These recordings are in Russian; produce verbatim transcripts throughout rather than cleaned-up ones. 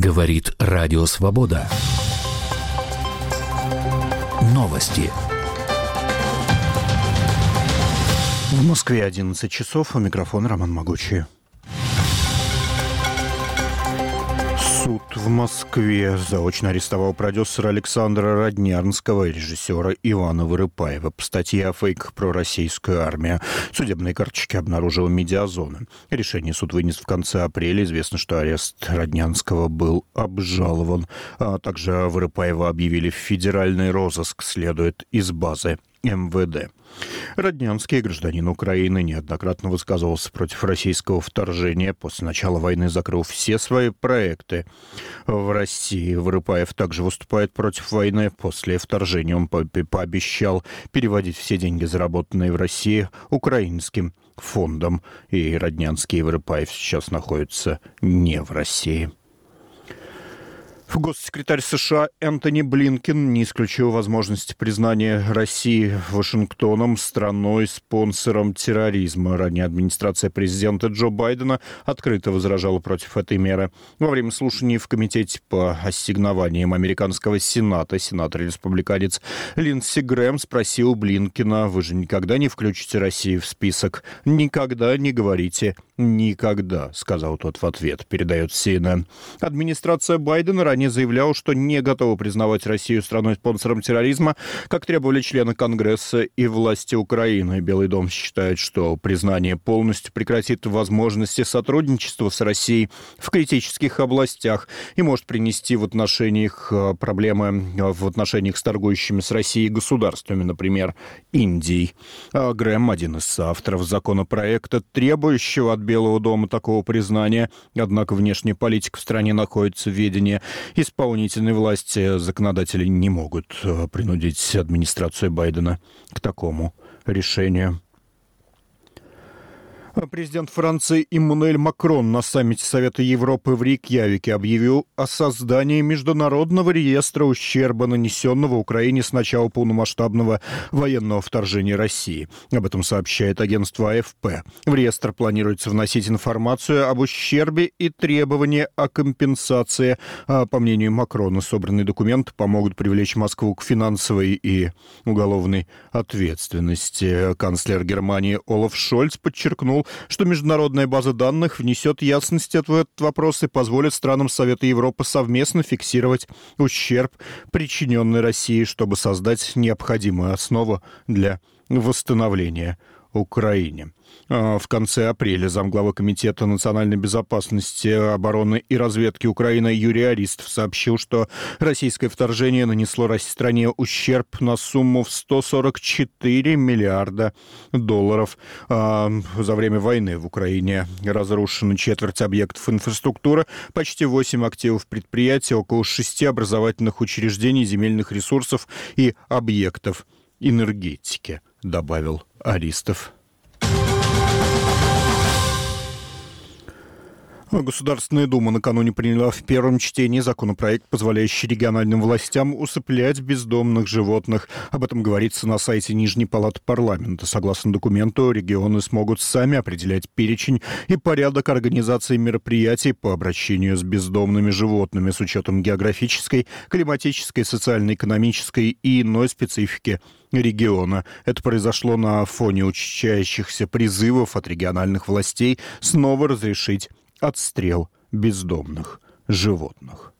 Говорит Радио Свобода. Новости. В Москве одиннадцать часов. У микрофона Роман Могучий. Суд в Москве заочно арестовал продюсера Александра Роднянского и режиссера Ивана Вырыпаева по статье о фейках про российскую армию. Судебные карточки обнаружила Медиазона. Решение суд вынес в конце апреля. Известно, что арест Роднянского был обжалован. А также Вырыпаева объявили в федеральный розыск, следует из базы эм вэ дэ. Роднянский, гражданин Украины, неоднократно высказывался против российского вторжения. После начала войны закрыл все свои проекты в России. Вырыпаев также выступает против войны. После вторжения он по- пообещал переводить все деньги, заработанные в России, украинским фондом. И Роднянский и Вырыпаев сейчас находятся не в России. Госсекретарь США Энтони Блинкен не исключил возможности признания России Вашингтоном страной-спонсором терроризма. Ранее администрация президента Джо Байдена открыто возражала против этой меры. Во время слушаний в Комитете по ассигнованиям американского Сената сенатор-республиканец Линдси Грэм спросил Блинкена: «Вы же никогда не включите Россию в список?» «Никогда не говорите никогда», — сказал тот в ответ, передает си эн эн. Администрация Байдена ранее заявлял, что не готова признавать Россию страной-спонсором терроризма, как требовали члены Конгресса и власти Украины. Белый дом считает, что признание полностью прекратит возможности сотрудничества с Россией в критических областях и может принести в отношениях проблемы в отношениях с торгующими с Россией государствами, например, Индией. А Грэм, один из авторов законопроекта, требующего от Белого дома такого признания, однако внешняя политика в стране находится в ведении исполнительной власти. Законодатели не могут принудить администрацию Байдена к такому решению. Президент Франции Эммануэль Макрон на саммите Совета Европы в Рейкьявике объявил о создании международного реестра ущерба, нанесенного Украине с начала полномасштабного военного вторжения России. Об этом сообщает агентство а эф пэ. В реестр планируется вносить информацию об ущербе и требования о компенсации. А, по мнению Макрона, собранные документы помогут привлечь Москву к финансовой и уголовной ответственности. Канцлер Германии Олаф Шольц подчеркнул, что международная база данных внесет ясность в этот вопрос и позволит странам Совета Европы совместно фиксировать ущерб, причиненный России, чтобы создать необходимую основу для восстановления Украине. В конце апреля замглавы Комитета национальной безопасности, обороны и разведки Украины Юрий Аристов сообщил, что российское вторжение нанесло стране ущерб на сумму в сто сорок четыре миллиарда долларов. За время войны в Украине разрушена четверть объектов инфраструктуры, почти восемь активов предприятий, около шести образовательных учреждений, земельных ресурсов и объектов энергетики, добавил Аристов. Государственная Дума накануне приняла в первом чтении законопроект, позволяющий региональным властям усыплять бездомных животных. Об этом говорится на сайте Нижней палаты парламента. Согласно документу, регионы смогут сами определять перечень и порядок организации мероприятий по обращению с бездомными животными с учетом географической, климатической, социально-экономической и иной специфики региона. Это произошло на фоне учащающихся призывов от региональных властей снова разрешить отстрел бездомных животных.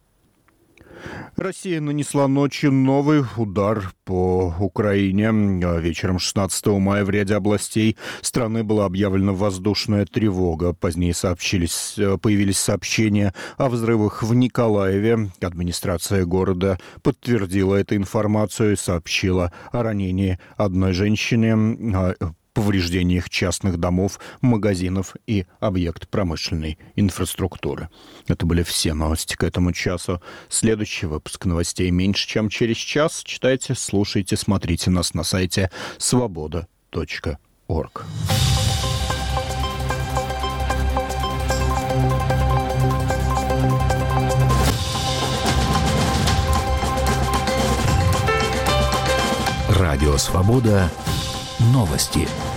Россия нанесла ночью новый удар по Украине. Вечером шестнадцатого мая в ряде областей страны была объявлена воздушная тревога. Позднее сообщились, появились сообщения о взрывах в Николаеве. Администрация города подтвердила эту информацию и сообщила о ранении одной женщины, повреждениях частных домов, магазинов и объектов промышленной инфраструктуры. Это были все новости к этому часу. Следующий выпуск новостей меньше, чем через час. Читайте, слушайте, смотрите нас на сайте свобода точка орг. Радио Свобода. Новости.